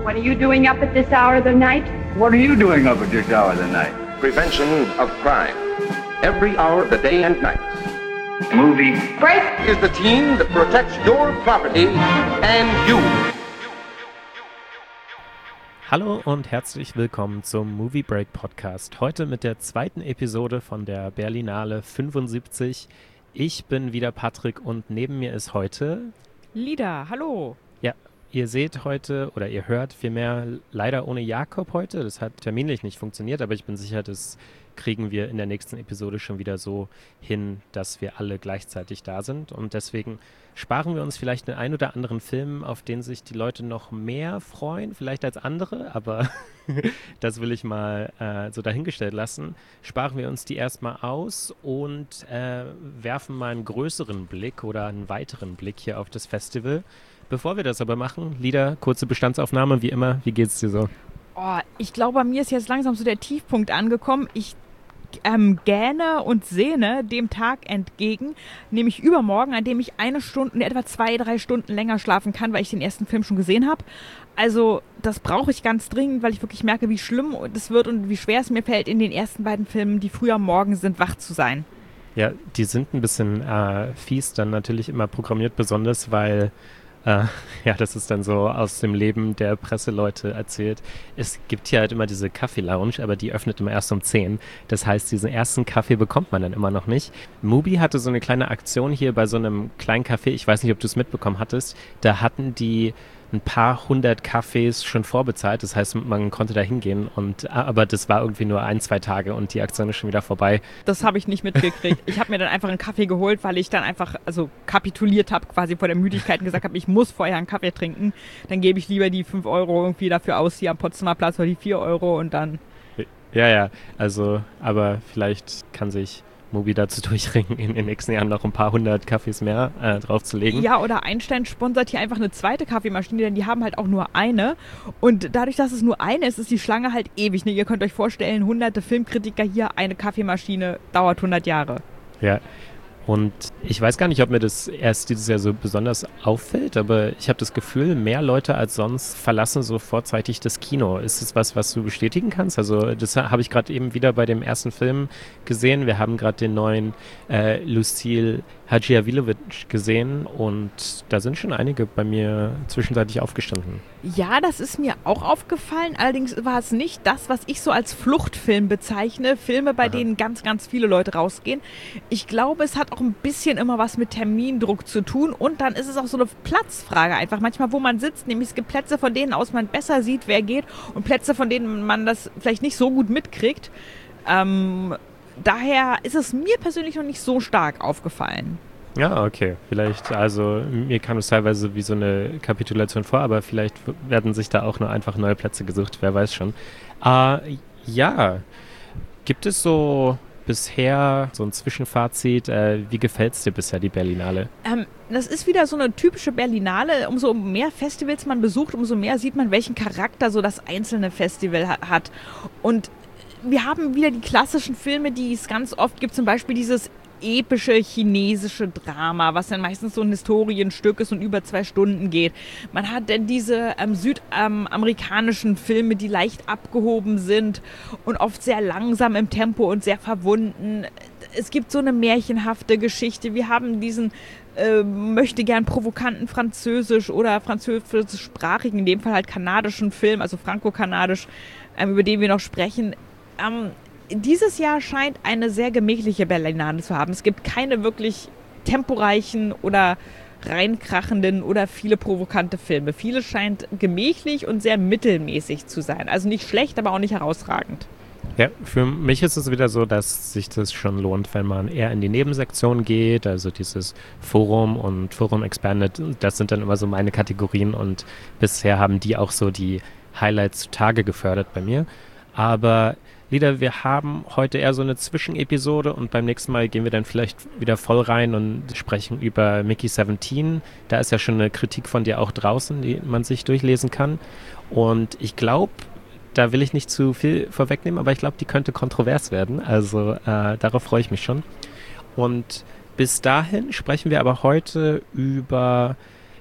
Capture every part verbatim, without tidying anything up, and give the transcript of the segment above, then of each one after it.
What are you doing up at this hour of the night? What are you doing up at this hour of the night? Prevention of crime. Every hour of the day and night. Movie Break is the team that protects your property and you. Hallo und herzlich willkommen zum Movie Break Podcast. Heute mit der zweiten Episode von der Berlinale fünfundsiebzig. Ich bin wieder Patrick und neben mir ist heute Lida, hallo. Ja, ihr seht heute oder ihr hört vielmehr leider ohne Jakob heute. Das hat terminlich nicht funktioniert, aber ich bin sicher, das kriegen wir in der nächsten Episode schon wieder so hin, dass wir alle gleichzeitig da sind. Und deswegen sparen wir uns vielleicht den ein oder anderen Film, auf den sich die Leute noch mehr freuen, vielleicht als andere, aber das will ich mal äh, so dahingestellt lassen. Sparen wir uns die erstmal aus und äh, werfen mal einen größeren Blick oder einen weiteren Blick hier auf das Festival. Bevor wir das aber machen, Lida, kurze Bestandsaufnahme, wie immer, wie geht's dir so? Oh, ich glaube, bei mir ist jetzt langsam so der Tiefpunkt angekommen. Ich ähm, gähne und sehne dem Tag entgegen, nämlich übermorgen, an dem ich eine Stunde, etwa zwei, drei Stunden länger schlafen kann, weil ich den ersten Film schon gesehen habe. Also das brauche ich ganz dringend, weil ich wirklich merke, wie schlimm es wird und wie schwer es mir fällt, in den ersten beiden Filmen, die früh am Morgen sind, wach zu sein. Ja, die sind ein bisschen äh, fies dann natürlich immer programmiert, besonders weil Uh, ja, das ist dann so aus dem Leben der Presseleute erzählt. Es gibt hier halt immer diese Kaffee-Lounge, aber die öffnet immer erst um zehn. Das heißt, diesen ersten Kaffee bekommt man dann immer noch nicht. Mubi hatte so eine kleine Aktion hier bei so einem kleinen Café. Ich weiß nicht, ob du es mitbekommen hattest. Da hatten die ein paar hundert Kaffees schon vorbezahlt. Das heißt, man konnte da hingehen. Und, aber das war irgendwie nur ein, zwei Tage und die Aktion ist schon wieder vorbei. Das habe ich nicht mitgekriegt. Ich habe mir dann einfach einen Kaffee geholt, weil ich dann einfach also kapituliert habe quasi vor der Müdigkeit und gesagt habe, ich muss vorher einen Kaffee trinken. Dann gebe ich lieber die fünf Euro irgendwie dafür aus hier am Potsdamer Platz oder die vier Euro und dann... Ja, ja, also, aber vielleicht kann sich Mubi dazu durchringen, in den nächsten Jahren noch ein paar hundert Kaffees mehr äh, draufzulegen. Ja, oder Einstein sponsert hier einfach eine zweite Kaffeemaschine, denn die haben halt auch nur eine. Und dadurch, dass es nur eine ist, ist die Schlange halt ewig. Ne? Ihr könnt euch vorstellen, hunderte Filmkritiker hier, eine Kaffeemaschine dauert hundert Jahre. Ja, und ich weiß gar nicht, ob mir das erst dieses Jahr so besonders auffällt, aber ich habe das Gefühl, mehr Leute als sonst verlassen so vorzeitig das Kino. Ist das was, was du bestätigen kannst? Also das habe ich gerade eben wieder bei dem ersten Film gesehen. Wir haben gerade den neuen äh, Lucille Hadžijavilović gesehen und da sind schon einige bei mir zwischenzeitlich aufgestanden. Ja, das ist mir auch aufgefallen. Allerdings war es nicht das, was ich so als Fluchtfilm bezeichne. Filme, bei Aha. denen ganz, ganz viele Leute rausgehen. Ich glaube, es hat auch ein bisschen immer was mit Termindruck zu tun und dann ist es auch so eine Platzfrage einfach. Manchmal, wo man sitzt, nämlich es gibt Plätze, von denen aus man besser sieht, wer geht und Plätze, von denen man das vielleicht nicht so gut mitkriegt. Ähm... Daher ist es mir persönlich noch nicht so stark aufgefallen. Ja, okay. Vielleicht, also mir kam es teilweise wie so eine Kapitulation vor, aber vielleicht werden sich da auch nur einfach neue Plätze gesucht, wer weiß schon. Äh, ja, gibt es so bisher so ein Zwischenfazit? Äh, wie gefällt es dir bisher, die Berlinale? Ähm, das ist wieder so eine typische Berlinale. Umso mehr Festivals man besucht, umso mehr sieht man, welchen Charakter so das einzelne Festival ha- hat. Und wir haben wieder die klassischen Filme, die es ganz oft gibt, zum Beispiel dieses epische chinesische Drama, was dann meistens so ein Historienstück ist und über zwei Stunden geht. Man hat dann diese ähm, südamerikanischen ähm, Filme, die leicht abgehoben sind und oft sehr langsam im Tempo und sehr verwunden. Es gibt so eine märchenhafte Geschichte. Wir haben diesen äh, möchte gern provokanten französisch- oder französischsprachigen, in dem Fall halt kanadischen Film, also franco-kanadisch, ähm, über den wir noch sprechen. Ähm, dieses Jahr scheint eine sehr gemächliche Berlinale zu haben. Es gibt keine wirklich temporeichen oder reinkrachenden oder viele provokante Filme. Vieles scheint gemächlich und sehr mittelmäßig zu sein. Also nicht schlecht, aber auch nicht herausragend. Ja, für mich ist es wieder so, dass sich das schon lohnt, wenn man eher in die Nebensektion geht, also dieses Forum und Forum Expanded, das sind dann immer so meine Kategorien und bisher haben die auch so die Highlights zutage gefördert bei mir. Aber Lida, wir haben heute eher so eine Zwischenepisode und beim nächsten Mal gehen wir dann vielleicht wieder voll rein und sprechen über Mickey siebzehn. Da ist ja schon eine Kritik von dir auch draußen, die man sich durchlesen kann. Und ich glaube, da will ich nicht zu viel vorwegnehmen, aber ich glaube, die könnte kontrovers werden. Also äh, darauf freue ich mich schon. Und bis dahin sprechen wir aber heute über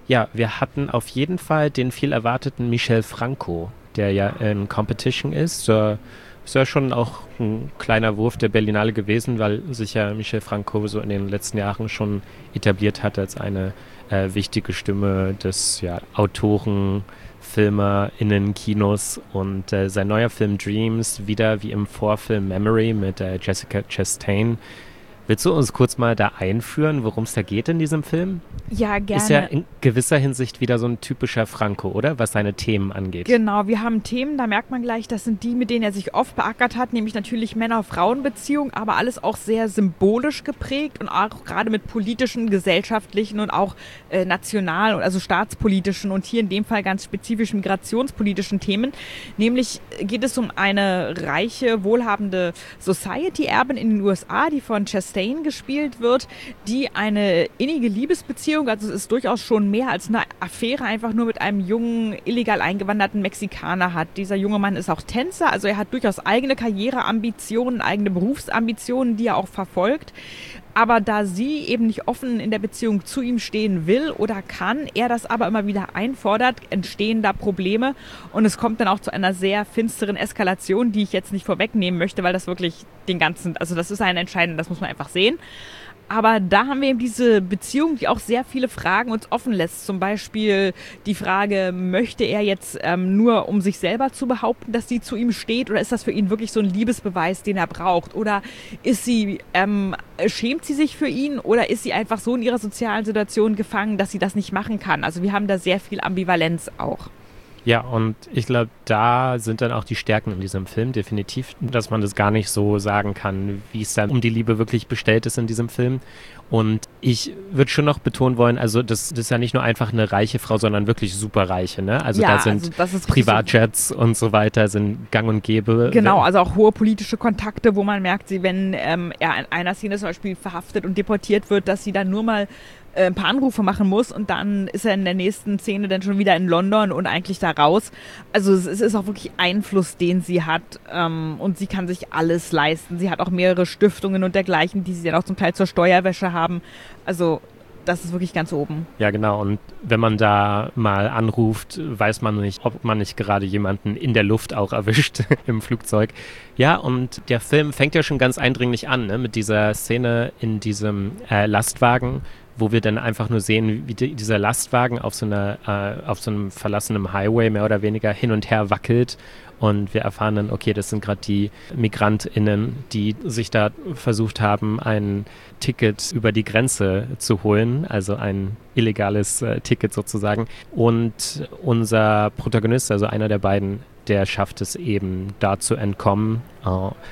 Ja, wir hatten auf jeden Fall den viel erwarteten Michel Franco, der ja in Competition ist. Äh, ist ja schon auch ein kleiner Wurf der Berlinale gewesen, weil sich ja Michel Franco so in den letzten Jahren schon etabliert hat als eine äh, wichtige Stimme des ja, Autoren, FilmerInnen, Kinos. Und äh, sein neuer Film Dreams, wieder wie im Vorfilm Memory mit äh, Jessica Chastain. Willst du uns kurz mal da einführen, worum es da geht in diesem Film? Ja, gerne. Ist ja in gewisser Hinsicht wieder so ein typischer Franco, oder? Was seine Themen angeht. Genau, wir haben Themen, da merkt man gleich, das sind die, mit denen er sich oft beackert hat, nämlich natürlich Männer-Frauen-Beziehungen, aber alles auch sehr symbolisch geprägt und auch gerade mit politischen, gesellschaftlichen und auch äh, national, also staatspolitischen und hier in dem Fall ganz spezifisch migrationspolitischen Themen. Nämlich geht es um eine reiche, wohlhabende Society-Erbin in den U S A, die von Chastain gespielt wird, die eine innige Liebesbeziehung, also es ist durchaus schon mehr als eine Affäre, einfach nur mit einem jungen, illegal eingewanderten Mexikaner hat. Dieser junge Mann ist auch Tänzer, also er hat durchaus eigene Karriereambitionen, eigene Berufsambitionen, die er auch verfolgt. Aber da sie eben nicht offen in der Beziehung zu ihm stehen will oder kann, er das aber immer wieder einfordert, entstehen da Probleme und es kommt dann auch zu einer sehr finsteren Eskalation, die ich jetzt nicht vorwegnehmen möchte, weil das wirklich den ganzen, also das ist ein entscheidend, das muss man einfach sehen. Aber da haben wir eben diese Beziehung, die auch sehr viele Fragen uns offen lässt. Zum Beispiel die Frage, möchte er jetzt ähm, nur, um sich selber zu behaupten, dass sie zu ihm steht? Oder ist das für ihn wirklich so ein Liebesbeweis, den er braucht? Oder ist sie, ähm, schämt sie sich für ihn? Oder ist sie einfach so in ihrer sozialen Situation gefangen, dass sie das nicht machen kann? Also wir haben da sehr viel Ambivalenz auch. Ja, und ich glaube, da sind dann auch die Stärken in diesem Film definitiv, dass man das gar nicht so sagen kann, wie es dann um die Liebe wirklich bestellt ist in diesem Film. Und ich würde schon noch betonen wollen, also das, das ist ja nicht nur einfach eine reiche Frau, sondern wirklich superreiche, ne? Also ja, da sind also das ist Privatjets so und so weiter, sind gang und gäbe. Genau, also auch hohe politische Kontakte, wo man merkt, sie, wenn ähm, er in einer Szene zum Beispiel verhaftet und deportiert wird, dass sie dann nur mal ein paar Anrufe machen muss und dann ist er in der nächsten Szene dann schon wieder in London und eigentlich da raus. Also es ist auch wirklich Einfluss, den sie hat ähm, und sie kann sich alles leisten. Sie hat auch mehrere Stiftungen und dergleichen, die sie dann auch zum Teil zur Steuerwäsche haben. Also das ist wirklich ganz oben. Ja, genau. Und wenn man da mal anruft, weiß man nicht, ob man nicht gerade jemanden in der Luft auch erwischt im Flugzeug. Ja, und der Film fängt ja schon ganz eindringlich an, ne, mit dieser Szene in diesem äh, Lastwagen, wo wir dann einfach nur sehen, wie die, dieser Lastwagen auf so einer, äh, auf so einem verlassenen Highway mehr oder weniger hin und her wackelt. Und wir erfahren dann, okay, das sind gerade die MigrantInnen, die sich da versucht haben, ein Ticket über die Grenze zu holen, also ein illegales äh, Ticket sozusagen. Und unser Protagonist, also einer der beiden, der schafft es eben, da zu entkommen. Äh,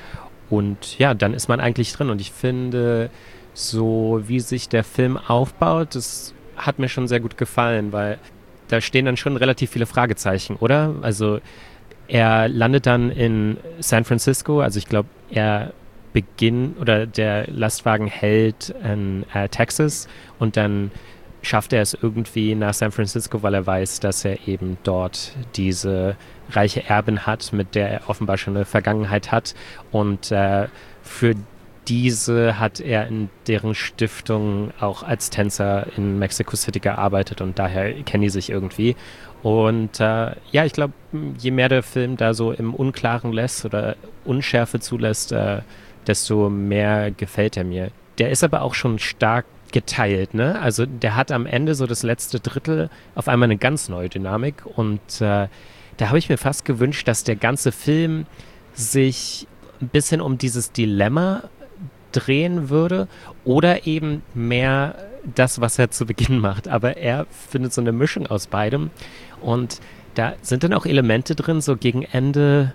und ja, dann ist man eigentlich drin. Und ich finde, so wie sich der Film aufbaut, das hat mir schon sehr gut gefallen, weil da stehen dann schon relativ viele Fragezeichen, oder? Also er landet dann in San Francisco, also ich glaube, er beginnt, oder der Lastwagen hält in äh, Texas und dann schafft er es irgendwie nach San Francisco, weil er weiß, dass er eben dort diese reiche Erbin hat, mit der er offenbar schon eine Vergangenheit hat und äh, für diese hat er in deren Stiftung auch als Tänzer in Mexico City gearbeitet und daher kennen die sich irgendwie. Und äh, ja, ich glaube, je mehr der Film da so im Unklaren lässt oder Unschärfe zulässt, äh, desto mehr gefällt er mir. Der ist aber auch schon stark geteilt, ne? Also der hat am Ende so das letzte Drittel auf einmal eine ganz neue Dynamik und äh, da habe ich mir fast gewünscht, dass der ganze Film sich ein bisschen um dieses Dilemma drehen würde oder eben mehr das, was er zu Beginn macht. Aber er findet so eine Mischung aus beidem und da sind dann auch Elemente drin, so gegen Ende,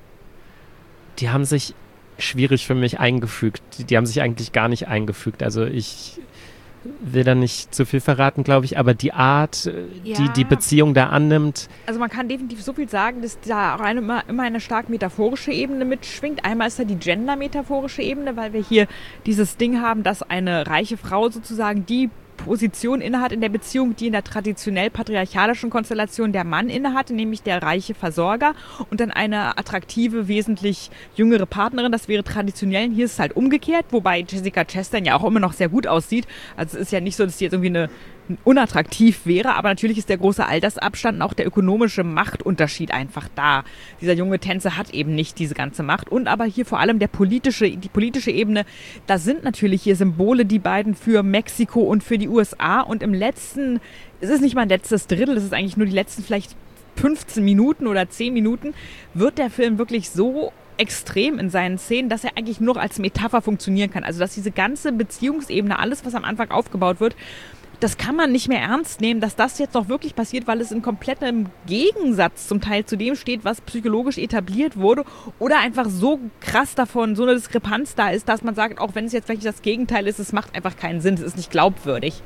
die haben sich schwierig für mich eingefügt. Die, die haben sich eigentlich gar nicht eingefügt. Also ich will da nicht zu viel verraten, glaube ich, aber die Art, ja. die die Beziehung da annimmt. Also man kann definitiv so viel sagen, dass da auch eine, immer, immer eine stark metaphorische Ebene mitschwingt. Einmal ist da die gender-metaphorische Ebene, weil wir hier dieses Ding haben, dass eine reiche Frau sozusagen die Position innehat in der Beziehung, die in der traditionell patriarchalischen Konstellation der Mann innehatte, nämlich der reiche Versorger und dann eine attraktive, wesentlich jüngere Partnerin, das wäre traditionell. Hier ist es halt umgekehrt, wobei Jessica Chastain ja auch immer noch sehr gut aussieht. Also es ist ja nicht so, dass sie jetzt irgendwie eine unattraktiv wäre, aber natürlich ist der große Altersabstand und auch der ökonomische Machtunterschied einfach da. Dieser junge Tänzer hat eben nicht diese ganze Macht und aber hier vor allem der politische, die politische Ebene, da sind natürlich hier Symbole, die beiden für Mexiko und für die U S A und im letzten, es ist nicht mal ein letztes Drittel, es ist eigentlich nur die letzten vielleicht fünfzehn Minuten oder zehn Minuten, wird der Film wirklich so extrem in seinen Szenen, dass er eigentlich nur noch als Metapher funktionieren kann. Also dass diese ganze Beziehungsebene, alles, was am Anfang aufgebaut wird, das kann man nicht mehr ernst nehmen, dass das jetzt noch wirklich passiert, weil es in komplettem Gegensatz zum Teil zu dem steht, was psychologisch etabliert wurde oder einfach so krass davon, so eine Diskrepanz da ist, dass man sagt, auch wenn es jetzt vielleicht das Gegenteil ist, es macht einfach keinen Sinn, es ist nicht glaubwürdig.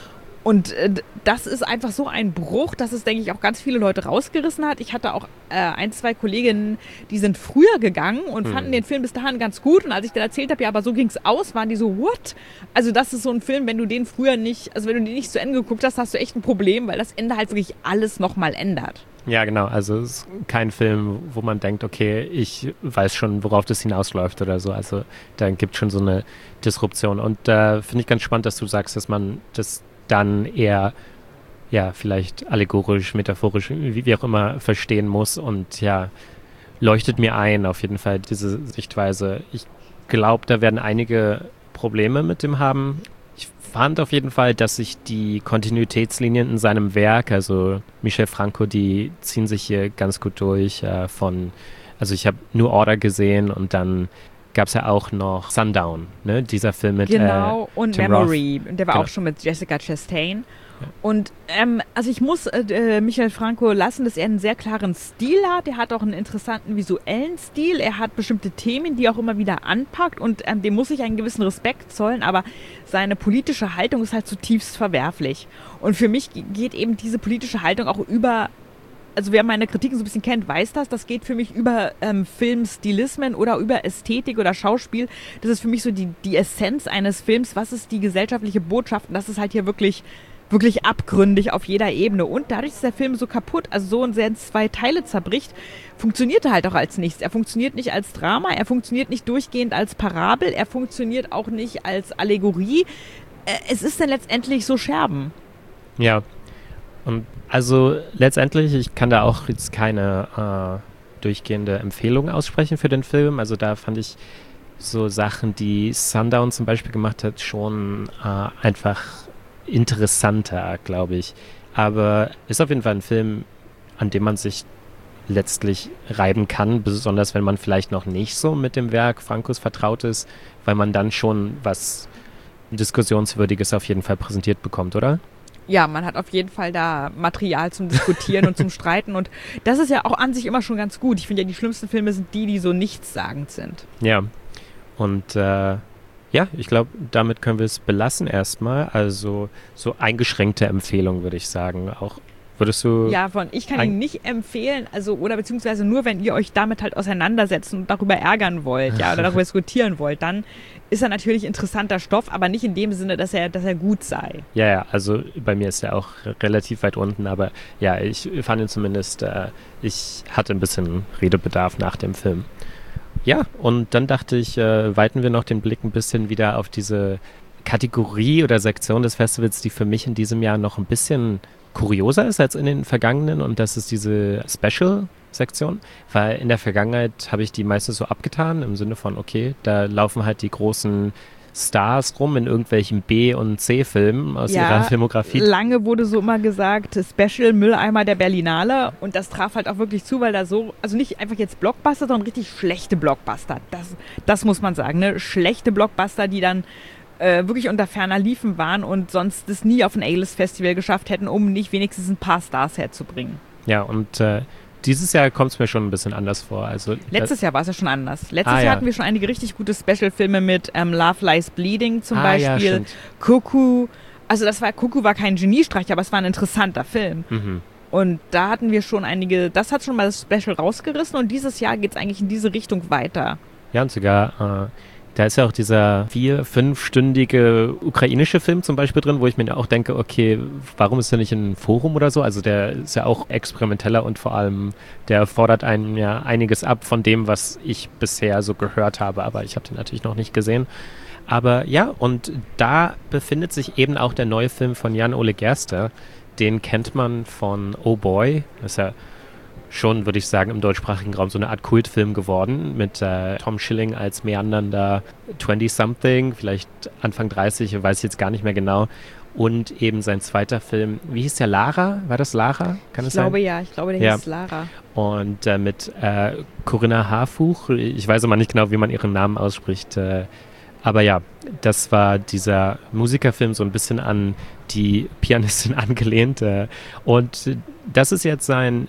Und äh, das ist einfach so ein Bruch, dass es, denke ich, auch ganz viele Leute rausgerissen hat. Ich hatte auch äh, ein, zwei Kolleginnen, die sind früher gegangen und hm. fanden den Film bis dahin ganz gut. Und als ich dann erzählt habe, ja, aber so ging's aus, waren die so, what? Also das ist so ein Film, wenn du den früher nicht, also wenn du den nicht zu Ende geguckt hast, hast du echt ein Problem, weil das Ende halt wirklich alles nochmal ändert. Ja, genau. Also es ist kein Film, wo man denkt, okay, ich weiß schon, worauf das hinausläuft oder so. Also da gibt es schon so eine Disruption. Und da äh, finde ich ganz spannend, dass du sagst, dass man das dann eher, ja, vielleicht allegorisch, metaphorisch, wie, wie auch immer, verstehen muss. Und ja, leuchtet mir ein, auf jeden Fall, diese Sichtweise. Ich glaube, da werden einige Probleme mit dem haben. Ich fand auf jeden Fall, dass sich die Kontinuitätslinien in seinem Werk, also Michel Franco, die ziehen sich hier ganz gut durch. Äh, von, also ich habe New Order gesehen und dann gab es ja auch noch Sundown, ne? Dieser Film mit Genau, äh, und Tim Memory, Roth. der war Genau. auch schon mit Jessica Chastain. Ja. Und ähm, also ich muss äh, Michel Franco lassen, dass er einen sehr klaren Stil hat. Er hat auch einen interessanten visuellen Stil. Er hat bestimmte Themen, die er auch immer wieder anpackt und ähm, dem muss ich einen gewissen Respekt zollen, aber seine politische Haltung ist halt zutiefst verwerflich. Und für mich geht eben diese politische Haltung auch über, also wer meine Kritiken so ein bisschen kennt, weiß das, das geht für mich über ähm, Filmstilismen oder über Ästhetik oder Schauspiel. Das ist für mich so die, die Essenz eines Films. Was ist die gesellschaftliche Botschaft? Und das ist halt hier wirklich, wirklich abgründig auf jeder Ebene. Und dadurch ist der Film so kaputt, also so sehr in zwei Teile zerbricht, funktioniert er halt auch als nichts. Er funktioniert nicht als Drama, er funktioniert nicht durchgehend als Parabel, er funktioniert auch nicht als Allegorie. Äh, es ist dann letztendlich so Scherben. Ja, und also letztendlich, ich kann da auch jetzt keine äh, durchgehende Empfehlung aussprechen für den Film. Also da fand ich so Sachen, die Sundown zum Beispiel gemacht hat, schon äh, einfach interessanter, glaube ich. Aber ist auf jeden Fall ein Film, an dem man sich letztlich reiben kann, besonders wenn man vielleicht noch nicht so mit dem Werk Francos vertraut ist, weil man dann schon was Diskussionswürdiges auf jeden Fall präsentiert bekommt, oder? Ja, man hat auf jeden Fall da Material zum Diskutieren und zum Streiten und das ist ja auch an sich immer schon ganz gut. Ich finde ja, die schlimmsten Filme sind die, die so nichtssagend sind. Ja, und äh, ja, ich glaube, damit können wir es belassen erstmal. Also so eingeschränkte Empfehlung, würde ich sagen. Auch würdest du... Ja, von ich kann ihn nicht empfehlen, also oder beziehungsweise nur, wenn ihr euch damit halt auseinandersetzen und darüber ärgern wollt, ja, oder darüber diskutieren wollt, dann ist er natürlich interessanter Stoff, aber nicht in dem Sinne, dass er, dass er gut sei. Ja, ja, also bei mir ist er auch relativ weit unten, aber ja, ich fand ihn zumindest, äh, ich hatte ein bisschen Redebedarf nach dem Film. Ja, und dann dachte ich, äh, weiten wir noch den Blick ein bisschen wieder auf diese Kategorie oder Sektion des Festivals, die für mich in diesem Jahr noch ein bisschen kurioser ist als in den vergangenen, und das ist diese Special-Sektion, weil in der Vergangenheit habe ich die meistens so abgetan, im Sinne von, okay, da laufen halt die großen Stars rum in irgendwelchen B- und C-Filmen aus ja, ihrer Filmografie. Lange wurde so immer gesagt, Special Mülleimer der Berlinale, und das traf halt auch wirklich zu, weil da so, also nicht einfach jetzt Blockbuster, sondern richtig schlechte Blockbuster, das, das muss man sagen, ne? Schlechte Blockbuster, die dann äh, wirklich unter ferner Liefen waren und sonst es nie auf ein A-List-Festival geschafft hätten, um nicht wenigstens ein paar Stars herzubringen. Ja, und äh, dieses Jahr kommt es mir schon ein bisschen anders vor. Also, Letztes Jahr war es ja schon anders. Letztes ah, Jahr ja. hatten wir schon einige richtig gute Special-Filme mit ähm, Love Lies Bleeding zum ah, Beispiel, ja, Cuckoo. Also das war, Cuckoo war kein Geniestreich, aber es war ein interessanter Film. Mhm. Und da hatten wir schon einige, das hat schon mal das Special rausgerissen, und dieses Jahr geht es eigentlich in diese Richtung weiter. Ja, und sogar, äh, da ist ja auch dieser vier-, fünfstündige ukrainische Film zum Beispiel drin, wo ich mir auch denke, okay, warum ist der nicht in einem Forum oder so? Also der ist ja auch experimenteller und vor allem, der fordert einen ja einiges ab von dem, was ich bisher so gehört habe, aber ich habe den natürlich noch nicht gesehen. Aber ja, und da befindet sich eben auch der neue Film von Jan-Ole Gerster. Den kennt man von Oh Boy. Das ist ja schon, würde ich sagen, im deutschsprachigen Raum so eine Art Kultfilm geworden. Mit äh, Tom Schilling als meandernder zwanzig-something, vielleicht Anfang dreißig, weiß ich jetzt gar nicht mehr genau. Und eben sein zweiter Film, wie hieß der, Lara? War das Lara? Kann ich es glaube sein? ja, ich glaube, der Ja. hieß Lara. Und äh, mit äh, Corinna Harfuch, ich weiß aber nicht genau, wie man ihren Namen ausspricht. Äh, aber ja, das war dieser Musikerfilm, so ein bisschen an die Pianistin angelehnt. Äh, und das ist jetzt sein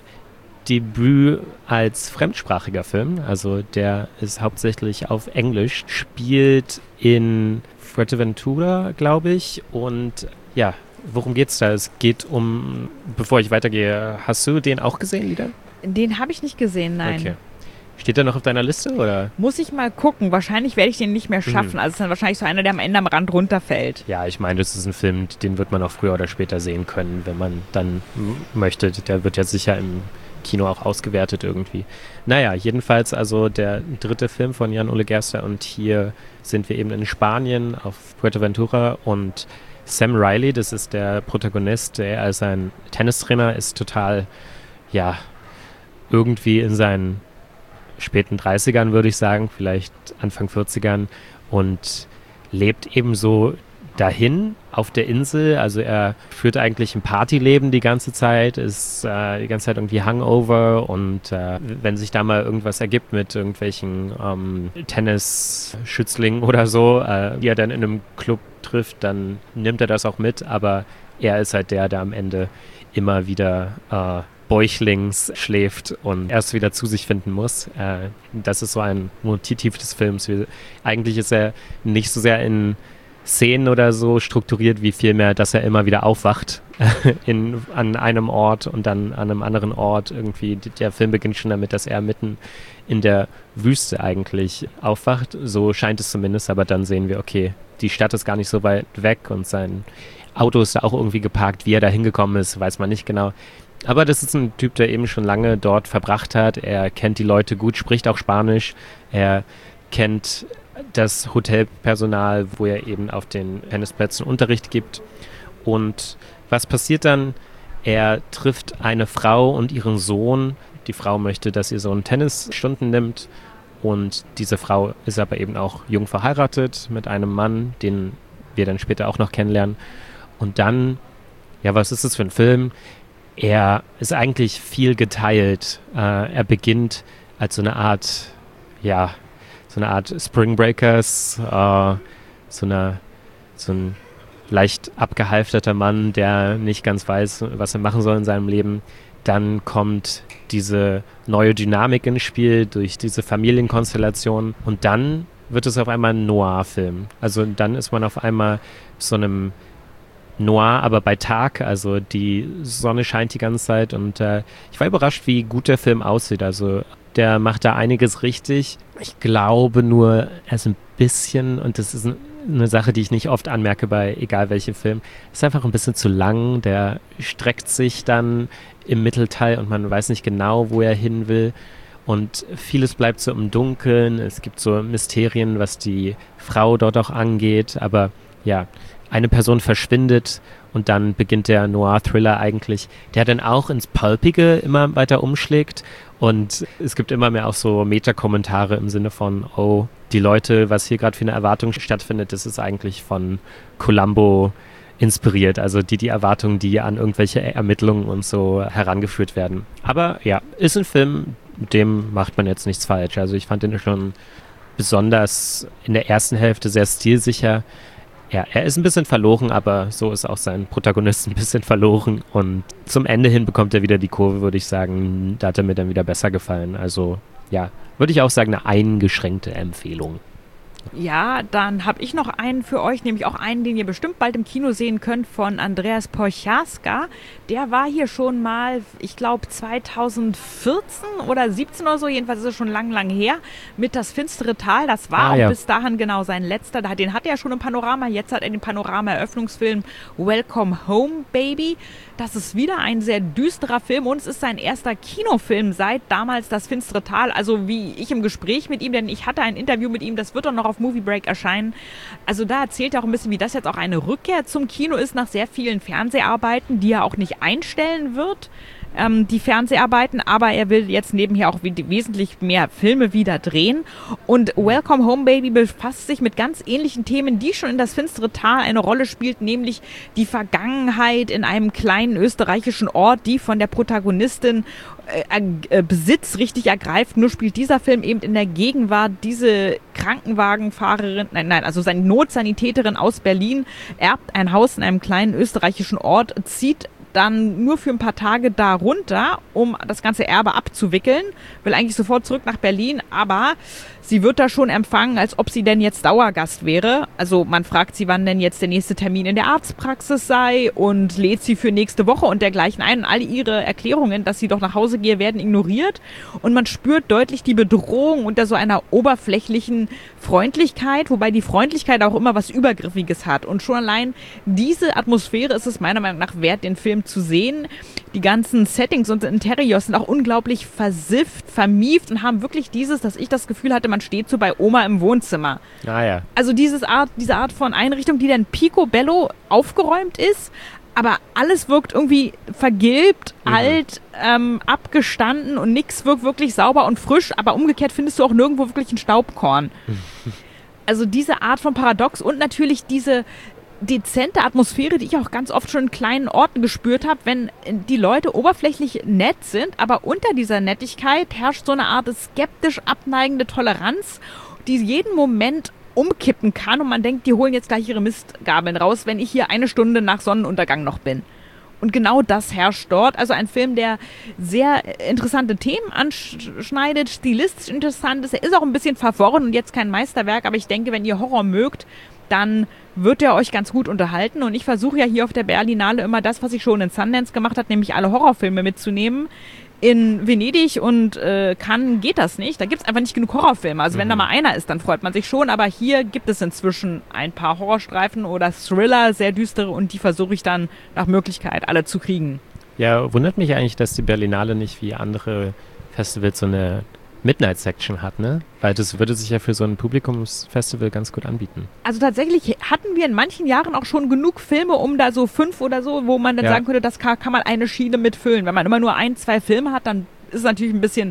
Debüt als fremdsprachiger Film. Also der ist hauptsächlich auf Englisch, spielt in Fuerteventura, glaube ich. Und ja, worum geht's da? Es geht um, bevor ich weitergehe, hast du den auch gesehen, Lida? Den habe ich nicht gesehen, nein. Okay. Steht der noch auf deiner Liste, oder? Muss ich mal gucken. Wahrscheinlich werde ich den nicht mehr schaffen. Mhm. Also es ist dann wahrscheinlich so einer, der am Ende am Rand runterfällt. Ja, ich meine, das ist ein Film, den wird man auch früher oder später sehen können, wenn man dann m- möchte. Der wird ja sicher im Kino auch ausgewertet irgendwie. Naja, jedenfalls also der dritte Film von Jan-Ole Gerster und hier sind wir eben in Spanien auf Fuerteventura und Sam Riley, das ist der Protagonist, der als ein Tennistrainer ist, total, ja, irgendwie in seinen späten dreißigern, würde ich sagen, vielleicht Anfang vierzigern und lebt eben so dahin auf der Insel. Also er führt eigentlich ein Partyleben die ganze Zeit, ist äh, die ganze Zeit irgendwie Hangover und äh, wenn sich da mal irgendwas ergibt mit irgendwelchen ähm, Tennisschützlingen oder so, äh, die er dann in einem Club trifft, dann nimmt er das auch mit, aber er ist halt der, der am Ende immer wieder äh, bäuchlings schläft und erst wieder zu sich finden muss. Äh, das ist so ein Motiv des Films. Wir, eigentlich ist er nicht so sehr in Szenen oder so strukturiert, wie vielmehr, dass er immer wieder aufwacht in, an einem Ort und dann an einem anderen Ort. Irgendwie, der Film beginnt schon damit, dass er mitten in der Wüste eigentlich aufwacht. So scheint es zumindest, aber dann sehen wir, okay, die Stadt ist gar nicht so weit weg und sein Auto ist da auch irgendwie geparkt. Wie er da hingekommen ist, weiß man nicht genau. Aber das ist ein Typ, der eben schon lange dort verbracht hat. Er kennt die Leute gut, spricht auch Spanisch. Er kennt das Hotelpersonal, wo er eben auf den Tennisplätzen Unterricht gibt. Und was passiert dann? Er trifft eine Frau und ihren Sohn. Die Frau möchte, dass ihr Sohn Tennisstunden nimmt. Und diese Frau ist aber eben auch jung verheiratet mit einem Mann, den wir dann später auch noch kennenlernen. Und dann, ja, was ist das für ein Film? Er ist eigentlich viel geteilt. Äh, er beginnt als so eine Art, ja, so eine Art Spring Breakers, äh, so, eine, so ein leicht abgehalfterter Mann, der nicht ganz weiß, was er machen soll in seinem Leben. Dann kommt diese neue Dynamik ins Spiel durch diese Familienkonstellation und dann wird es auf einmal ein Noir-Film. Also dann ist man auf einmal so einem Noir, aber bei Tag, also die Sonne scheint die ganze Zeit und äh, ich war überrascht, wie gut der Film aussieht. Also der macht da einiges richtig. Ich glaube nur, er ist ein bisschen, und das ist ein, eine Sache, die ich nicht oft anmerke bei egal welchem Film, ist einfach ein bisschen zu lang. Der streckt sich dann im Mittelteil und man weiß nicht genau, wo er hin will. Und vieles bleibt so im Dunkeln. Es gibt so Mysterien, was die Frau dort auch angeht. Aber ja, eine Person verschwindet und dann beginnt der Noir-Thriller eigentlich, der dann auch ins Pulpige immer weiter umschlägt. Und es gibt immer mehr auch so Meta-Kommentare im Sinne von, oh, die Leute, was hier gerade für eine Erwartung stattfindet, das ist eigentlich von Columbo inspiriert. Also die, die Erwartungen, die an irgendwelche Ermittlungen und so herangeführt werden. Aber ja, ist ein Film, mit dem macht man jetzt nichts falsch. Also ich fand den schon besonders in der ersten Hälfte sehr stilsicher. Ja, er ist ein bisschen verloren, aber so ist auch sein Protagonist ein bisschen verloren. Und zum Ende hin bekommt er wieder die Kurve, würde ich sagen. Da hat er mir dann wieder besser gefallen. Also ja, würde ich auch sagen, eine eingeschränkte Empfehlung. Ja, dann habe ich noch einen für euch, nämlich auch einen, den ihr bestimmt bald im Kino sehen könnt, von Andreas Prochaska. Der war hier schon mal, ich glaube zweitausendvierzehn oder siebzehn oder so, jedenfalls ist es schon lang, lang her, mit Das finstere Tal. Das war ah, auch ja. bis dahin genau sein letzter. Den hat er ja schon im Panorama, jetzt hat er den Panorama-Eröffnungsfilm Welcome Home, Baby. Das ist wieder ein sehr düsterer Film und es ist sein erster Kinofilm seit damals Das finstere Tal. Also wie ich im Gespräch mit ihm, denn ich hatte ein Interview mit ihm, das wird dann noch auf auf Movie Break erscheinen. Also da erzählt er auch ein bisschen, wie das jetzt auch eine Rückkehr zum Kino ist nach sehr vielen Fernseharbeiten, die er auch nicht einstellen wird, ähm, die Fernseharbeiten, aber er will jetzt nebenher auch wie- wesentlich mehr Filme wieder drehen. Und Welcome Home Baby befasst sich mit ganz ähnlichen Themen, die schon in Das finstere Tal eine Rolle spielt, nämlich die Vergangenheit in einem kleinen österreichischen Ort, die von der Protagonistin äh, äh, Besitz richtig ergreift. Nur spielt dieser Film eben in der Gegenwart. Diese Krankenwagenfahrerin, nein, nein, also seine Notsanitäterin aus Berlin erbt ein Haus in einem kleinen österreichischen Ort, zieht dann nur für ein paar Tage da runter, um das ganze Erbe abzuwickeln, will eigentlich sofort zurück nach Berlin, aber sie wird da schon empfangen, als ob sie denn jetzt Dauergast wäre. Also man fragt sie, wann denn jetzt der nächste Termin in der Arztpraxis sei und lädt sie für nächste Woche und dergleichen ein. Und all ihre Erklärungen, dass sie doch nach Hause gehe, werden ignoriert. Und man spürt deutlich die Bedrohung unter so einer oberflächlichen Freundlichkeit, wobei die Freundlichkeit auch immer was Übergriffiges hat. Und schon allein diese Atmosphäre ist es meiner Meinung nach wert, den Film zu sehen. Die ganzen Settings und Interiors sind auch unglaublich versifft, vermieft und haben wirklich dieses, dass ich das Gefühl hatte, man steht so bei Oma im Wohnzimmer. Ah ja. Also dieses Art, diese Art von Einrichtung, die dann picobello aufgeräumt ist, aber alles wirkt irgendwie vergilbt, mhm. alt, ähm, abgestanden und nichts wirkt wirklich sauber und frisch, aber umgekehrt findest du auch nirgendwo wirklich ein Staubkorn. Also diese Art von Paradox und natürlich diese dezente Atmosphäre, die ich auch ganz oft schon in kleinen Orten gespürt habe, wenn die Leute oberflächlich nett sind, aber unter dieser Nettigkeit herrscht so eine Art skeptisch abneigende Toleranz, die jeden Moment umkippen kann und man denkt, die holen jetzt gleich ihre Mistgabeln raus, wenn ich hier eine Stunde nach Sonnenuntergang noch bin. Und genau das herrscht dort. Also ein Film, der sehr interessante Themen anschneidet, stilistisch interessant ist. Er ist auch ein bisschen verworren und jetzt kein Meisterwerk, aber ich denke, wenn ihr Horror mögt, dann wird er euch ganz gut unterhalten. Und ich versuche ja hier auf der Berlinale immer das, was ich schon in Sundance gemacht habe, nämlich alle Horrorfilme mitzunehmen. In Venedig und äh, Cannes geht das nicht. Da gibt es einfach nicht genug Horrorfilme. Also wenn Mhm. da mal einer ist, dann freut man sich schon. Aber hier gibt es inzwischen ein paar Horrorstreifen oder Thriller, sehr düstere. Und die versuche ich dann nach Möglichkeit alle zu kriegen. Ja, wundert mich eigentlich, dass die Berlinale nicht wie andere Festivals so eine Midnight Section hat, ne? Weil das würde sich ja für so ein Publikumsfestival ganz gut anbieten. Also tatsächlich hatten wir in manchen Jahren auch schon genug Filme, um da so fünf oder so, wo man dann Ja. sagen könnte, das kann, kann man eine Schiene mitfüllen. Wenn man immer nur ein, zwei Filme hat, dann ist es natürlich ein bisschen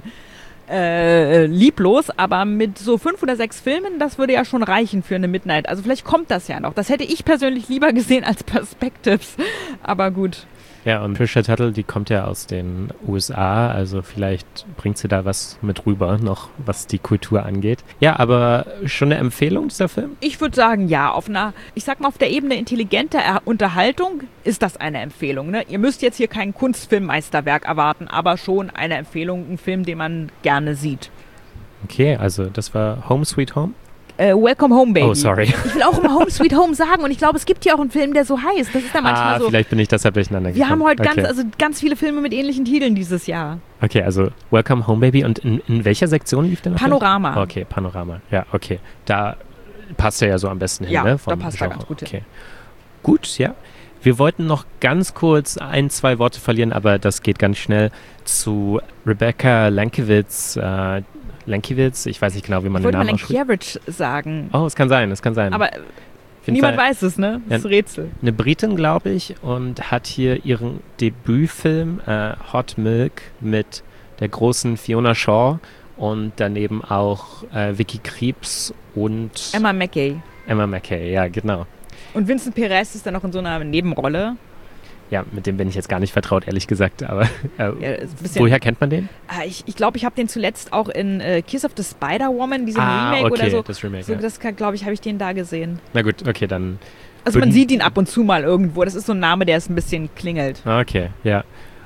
äh, lieblos, aber mit so fünf oder sechs Filmen, das würde ja schon reichen für eine Midnight. Also vielleicht kommt das ja noch. Das hätte ich persönlich lieber gesehen als Perspectives. Aber gut. Ja, und Trisha Tuttle, die kommt ja aus den U S A, also vielleicht bringt sie da was mit rüber, noch was die Kultur angeht. Ja, aber schon eine Empfehlung, dieser Film? Ich würde sagen, ja, auf einer, ich sag mal, auf der Ebene intelligenter Er- Unterhaltung ist das eine Empfehlung. Ne? Ihr müsst jetzt hier kein Kunstfilmmeisterwerk erwarten, aber schon eine Empfehlung, ein Film, den man gerne sieht. Okay, also das war Home Sweet Home? Äh, Welcome Home Baby. Oh, sorry. Ich will auch immer Home Sweet Home sagen und ich glaube, es gibt hier auch einen Film, der so heißt. Das ist ja manchmal Ah, so. vielleicht bin ich deshalb durcheinander gekommen. Wir haben heute okay. ganz, also ganz viele Filme mit ähnlichen Titeln dieses Jahr. Okay, also Welcome Home Baby. Und in, in welcher Sektion lief der noch? Panorama. Okay, Panorama. Ja, okay. Da passt er ja so am besten hin, Ja, ne? da Vom passt er Genre. ganz gut hin. Okay. Gut, ja. Wir wollten noch ganz kurz ein, zwei Worte verlieren, aber das geht ganz schnell zu Rebecca Lankiewicz. Äh, Lankiewicz, ich weiß nicht genau, wie man Ich den wollte mal Namen ausspricht. Lankiewicz sagen. Oh, es kann sein, es kann sein. Aber Auf jeden niemand Fall weiß es, ne? Das ist ein Rätsel. eine Britin, glaube ich, und hat hier ihren Debütfilm äh, Hot Milk mit der großen Fiona Shaw und daneben auch äh, Vicky Krieps und Emma Mackey. Emma Mackey, ja, genau. Und Vincent Perez ist dann noch in so einer Nebenrolle. Ja, mit dem bin ich jetzt gar nicht vertraut, ehrlich gesagt, aber äh, Ja, ist ein bisschen, woher kennt man den? Ah, ich glaube, ich, glaub, ich habe den zuletzt auch in äh, Kiss of the Spider-Woman, diesem ah, Remake okay, oder so. das Remake, so ja. das glaube ich, habe ich den da gesehen. Na gut, okay, dann, Also man Würden- sieht ihn ab und zu mal irgendwo. Das ist so ein Name, der ist ein bisschen klingelt. okay, ja.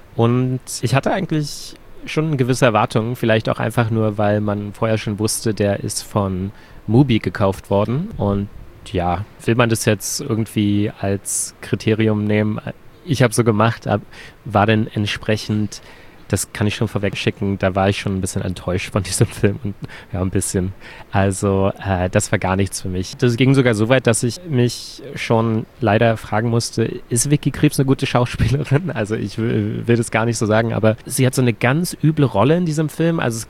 Und ich hatte eigentlich schon gewisse Erwartungen, vielleicht auch einfach nur, weil man vorher schon wusste, der ist von Mubi gekauft worden und ja, will man das jetzt irgendwie als Kriterium nehmen? Ich habe so gemacht, ab, war denn entsprechend, das kann ich schon vorweg schicken, da war ich schon ein bisschen enttäuscht von diesem Film. Und, ja, ein bisschen. Also, äh, das war gar nichts für mich. Das ging sogar so weit, dass ich mich schon leider fragen musste, ist Vicky Krieps eine gute Schauspielerin? Also, ich will, will das gar nicht so sagen, aber sie hat so eine ganz üble Rolle in diesem Film. Also, es geht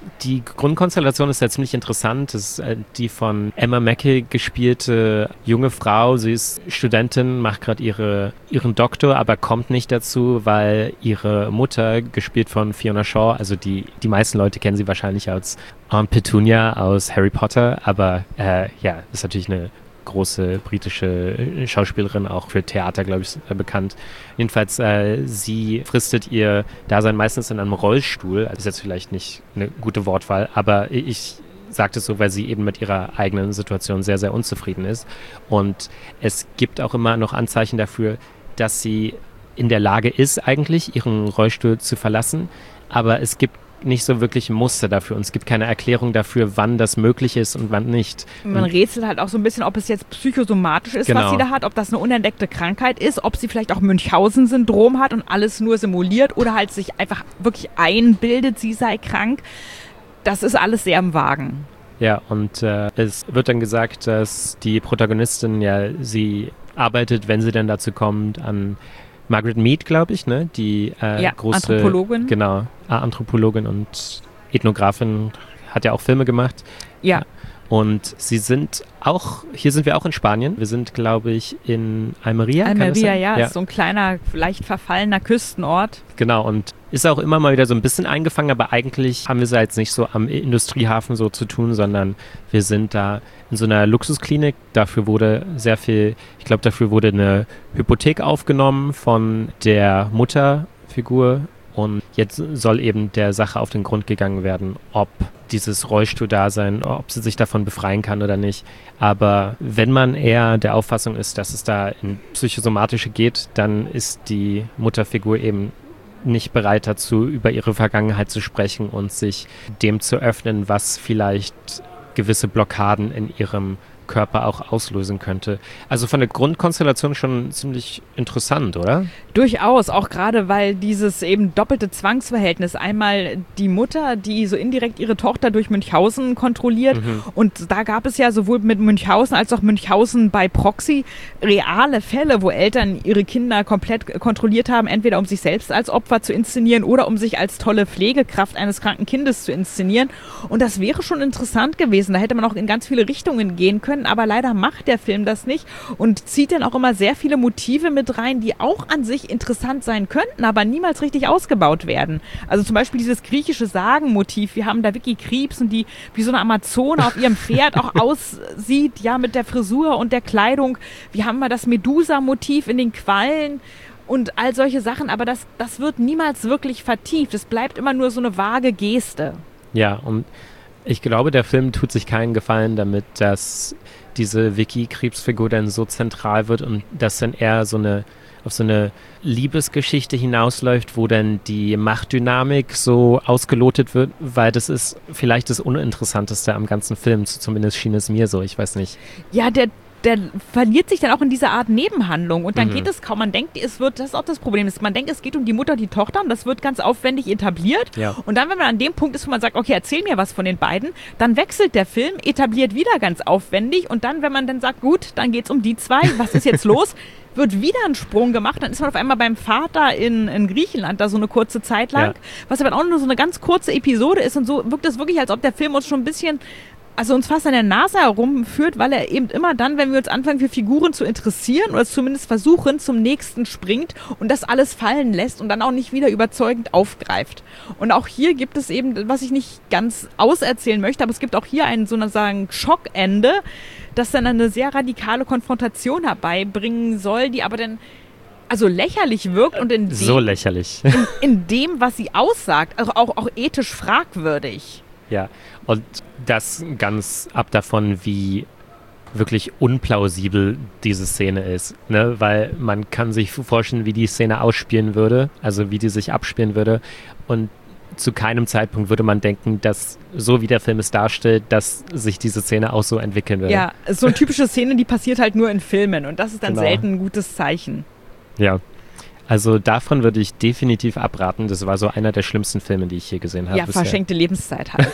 die Grundkonstellation ist ja ziemlich interessant. Das ist äh, die von Emma Mackey gespielte junge Frau. Sie ist Studentin, macht gerade ihre, ihren Doktor, aber kommt nicht dazu, weil ihre Mutter, gespielt von Fiona Shaw, also die, die meisten Leute kennen sie wahrscheinlich als Aunt Petunia aus Harry Potter, aber äh, ja, ist natürlich eine große britische Schauspielerin, auch für Theater, glaube ich, bekannt. Jedenfalls, äh, sie fristet ihr Dasein meistens in einem Rollstuhl. Das ist jetzt vielleicht nicht eine gute Wortwahl, aber ich sage das so, weil sie eben mit ihrer eigenen Situation sehr, sehr unzufrieden ist. Und es gibt auch immer noch Anzeichen dafür, dass sie in der Lage ist, eigentlich ihren Rollstuhl zu verlassen, aber es gibt nicht so wirklich ein Muster dafür und es gibt keine Erklärung dafür, wann das möglich ist und wann nicht. Man und rätselt halt auch so ein bisschen, ob es jetzt psychosomatisch ist, genau. was sie da hat, ob das eine unentdeckte Krankheit ist, ob sie vielleicht auch Münchhausen-Syndrom hat und alles nur simuliert oder halt sich einfach wirklich einbildet, sie sei krank. Das ist alles sehr im Wagen. Ja, und äh, es wird dann gesagt, dass die Protagonistin ja, sie arbeitet, wenn sie denn dazu kommt, an Margaret Mead, glaube ich, ne? Die äh, ja, große Anthropologin. Genau, äh, Anthropologin und Ethnografin, hat ja auch Filme gemacht. Ja. Und sie sind auch, hier sind wir auch in Spanien. Wir sind, glaube ich, in Almeria. Almeria, ja, ja, ist so ein kleiner, leicht verfallener Küstenort. Genau, und ist auch immer mal wieder so ein bisschen eingefangen, aber eigentlich haben wir es jetzt nicht so am Industriehafen so zu tun, sondern wir sind da in so einer Luxusklinik. Dafür wurde sehr viel, ich glaube, dafür wurde eine Hypothek aufgenommen von der Mutterfigur. Und jetzt soll eben der Sache auf den Grund gegangen werden, ob dieses Rollstuhldasein, ob sie sich davon befreien kann oder nicht. Aber wenn man eher der Auffassung ist, dass es da in Psychosomatische geht, dann ist die Mutterfigur eben nicht bereit dazu, über ihre Vergangenheit zu sprechen und sich dem zu öffnen, was vielleicht gewisse Blockaden in ihrem Körper auch auslösen könnte. Also von der Grundkonstellation schon ziemlich interessant, oder? Durchaus, auch gerade weil dieses eben doppelte Zwangsverhältnis, einmal die Mutter, die so indirekt ihre Tochter durch Münchhausen kontrolliert mhm. und da gab es ja sowohl mit Münchhausen als auch Münchhausen bei Proxy reale Fälle, wo Eltern ihre Kinder komplett kontrolliert haben, entweder um sich selbst als Opfer zu inszenieren oder um sich als tolle Pflegekraft eines kranken Kindes zu inszenieren und das wäre schon interessant gewesen, da hätte man auch in ganz viele Richtungen gehen können, aber leider macht der Film das nicht und zieht dann auch immer sehr viele Motive mit rein, die auch an sich interessant sein könnten, aber niemals richtig ausgebaut werden. Also zum Beispiel dieses griechische Sagenmotiv. Wir haben da Vicky Krebsen, die wie so eine Amazone auf ihrem Pferd auch aussieht, ja, mit der Frisur und der Kleidung. Wir haben mal das Medusa-Motiv in den Quallen und all solche Sachen, aber das, das wird niemals wirklich vertieft. Es bleibt immer nur so eine vage Geste. Ja, und ich glaube, der Film tut sich keinen Gefallen damit, dass diese Vicky-Krebs-Figur dann so zentral wird und dass dann eher so eine auf so eine Liebesgeschichte hinausläuft, wo dann die Machtdynamik so ausgelotet wird, weil das ist vielleicht das Uninteressanteste am ganzen Film, zumindest schien es mir so, ich weiß nicht. Ja, der der verliert sich dann auch in dieser Art Nebenhandlung und dann Mhm. geht es kaum, man denkt, es wird, das ist auch das Problem, man denkt, es geht um die Mutter und die Tochter und das wird ganz aufwendig etabliert Ja. und dann, wenn man an dem Punkt ist, wo man sagt, okay, erzähl mir was von den beiden, dann wechselt der Film, etabliert wieder ganz aufwendig und dann, wenn man dann sagt, gut, dann geht's um die zwei, was ist jetzt los? Wird wieder ein Sprung gemacht, dann ist man auf einmal beim Vater in, in Griechenland da so eine kurze Zeit lang, Ja. was aber auch nur so eine ganz kurze Episode ist und so wirkt es wirklich, als ob der Film uns schon ein bisschen also uns fast an der Nase herumführt, weil er eben immer dann, wenn wir uns anfangen für Figuren zu interessieren oder zumindest versuchen, zum nächsten springt und das alles fallen lässt und dann auch nicht wieder überzeugend aufgreift. Und auch hier gibt es eben, was ich nicht ganz auserzählen möchte, aber es gibt auch hier ein so sagen Schockende, das dann eine sehr radikale Konfrontation herbeibringen soll, die aber dann also lächerlich wirkt und in dem, So lächerlich. in, in dem, was sie aussagt, also auch, auch ethisch fragwürdig. Ja, und das ganz ab davon, wie wirklich unplausibel diese Szene ist, ne? Weil man kann sich vorstellen, wie die Szene ausspielen würde, also wie die sich abspielen würde und zu keinem Zeitpunkt würde man denken, dass so wie der Film es darstellt, dass sich diese Szene auch so entwickeln würde. Ja, so eine typische Szene, die passiert halt nur in Filmen und das ist dann Genau. selten ein gutes Zeichen. Ja, also davon würde ich definitiv abraten. Das war so einer der schlimmsten Filme, die ich hier gesehen habe. Ja, bisher. verschenkte Lebenszeit halt.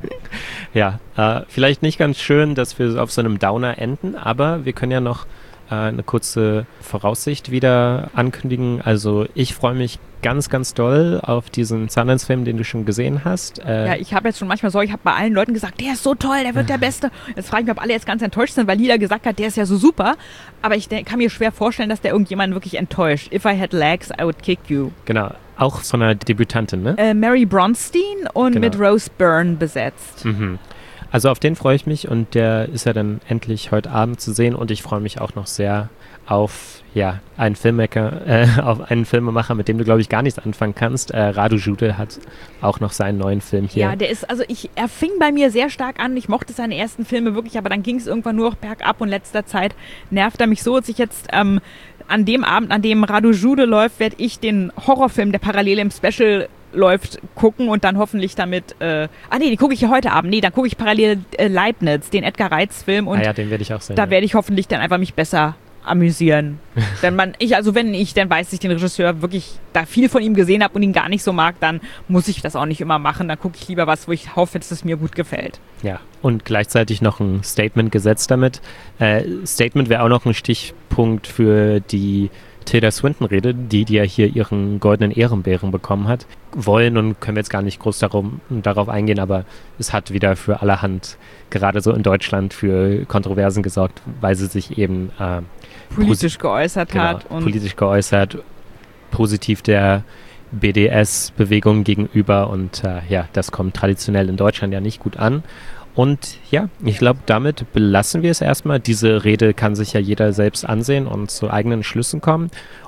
Ja, äh, vielleicht nicht ganz schön, dass wir auf so einem Downer enden, aber wir können ja noch äh, eine kurze Voraussicht wieder ankündigen. Also ich freue mich ganz, ganz doll auf diesen Sundance-Film, den du schon gesehen hast. Äh, Ja, ich habe jetzt schon manchmal so, ich habe bei allen Leuten gesagt, der ist so toll, der wird der Beste. Jetzt frage ich mich, ob alle jetzt ganz enttäuscht sind, weil Lila gesagt hat, der ist ja so super. Aber ich denk, kann mir schwer vorstellen, dass der irgendjemanden wirklich enttäuscht. If I had legs, I would kick you. Genau, auch von einer Debütantin, ne? Äh, Mary Bronstein und Genau. mit Rose Byrne besetzt. Mhm. Also auf den freue ich mich und der ist ja dann endlich heute Abend zu sehen und ich freue mich auch noch sehr auf ja, einen Filmmaker, äh, auf einen Filmemacher, mit dem du, glaube ich, gar nichts anfangen kannst. Äh, Radu Jude hat auch noch seinen neuen Film hier. Ja, der ist, also ich, er fing bei mir sehr stark an. Ich mochte seine ersten Filme wirklich, aber dann ging es irgendwann nur noch bergab und in letzter Zeit nervt er mich so, dass ich jetzt ähm, an dem Abend, an dem Radu Jude läuft, werde ich den Horrorfilm, der parallel im Special läuft, gucken und dann hoffentlich damit, äh, ah nee, den gucke ich ja heute Abend. Nee, dann gucke ich parallel äh, Leibniz, den Edgar Reitz-Film und ah ja, den werde ich auch sehen. da ja. werde ich hoffentlich dann einfach mich besser amüsieren. Wenn man, ich, also wenn ich, dann weiß ich den Regisseur wirklich, da viel von ihm gesehen habe und ihn gar nicht so mag, dann muss ich das auch nicht immer machen. Dann gucke ich lieber was, wo ich hoffe, dass es mir gut gefällt. Ja, und gleichzeitig noch ein Statement gesetzt damit. Äh, Statement wäre auch noch ein Stichpunkt für die Tilda Swinton-Rede, die, die ja hier ihren goldenen Ehrenbären bekommen hat. Wollen und können wir jetzt gar nicht groß darum, darauf eingehen, aber es hat wieder für allerhand, gerade so in Deutschland, für Kontroversen gesorgt, weil sie sich eben äh, Politisch geäußert genau, hat. Und politisch geäußert, positiv der B D S-Bewegung gegenüber und äh, ja, das kommt traditionell in Deutschland ja nicht gut an. Und ja, ich glaube, damit belassen wir es erstmal. Diese Rede kann sich ja jeder selbst ansehen und zu eigenen Schlüssen kommen.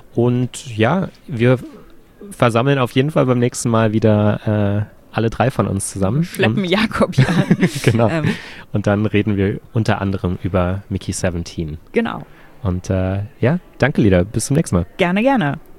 Und ja, wir versammeln auf jeden Fall beim nächsten Mal wieder äh, alle drei von uns zusammen. schleppen und, Jakob hier an. genau. ähm, Und dann reden wir unter anderem über Mickey siebzehn. genau. Und äh, ja, danke Lieder. Bis zum nächsten Mal. Gerne, gerne.